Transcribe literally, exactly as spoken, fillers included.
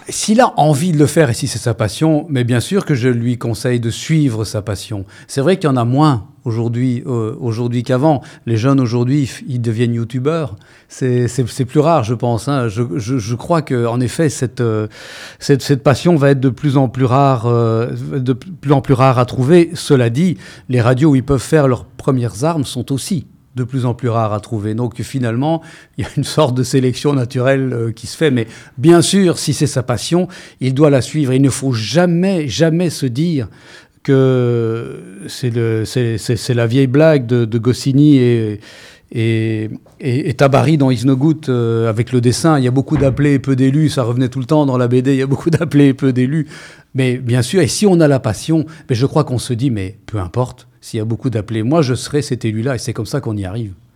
S'il a envie de le faire et si c'est sa passion, mais bien sûr que je lui conseille de suivre sa passion. C'est vrai qu'il y en a moins aujourd'hui, euh, aujourd'hui qu'avant. Les jeunes aujourd'hui, ils deviennent youtubeurs. C'est, c'est, c'est plus rare, je pense. Hein. Je, je, je crois que, en effet, cette, euh, cette, cette passion va être de plus en plus rare, euh, de plus en plus rare à trouver. Cela dit, les radios où ils peuvent faire leurs premières armes sont aussi de plus en plus rares à trouver. Donc finalement, il y a une sorte de sélection naturelle euh, qui se fait. Mais bien sûr, si c'est sa passion, il doit la suivre. Il ne faut jamais, jamais se dire que c'est, le, c'est, c'est, c'est la vieille blague de, de Goscinny et, et, et, et Tabary dans Is No Good euh, avec le dessin. Il y a beaucoup d'appelés et peu d'élus. Ça revenait tout le temps dans la B D. Il y a beaucoup d'appelés et peu d'élus. Mais bien sûr, et si on a la passion, mais je crois qu'on se dit, mais peu importe. S'il y a beaucoup d'appelés, moi, je serai cet élu-là. Et c'est comme ça qu'on y arrive.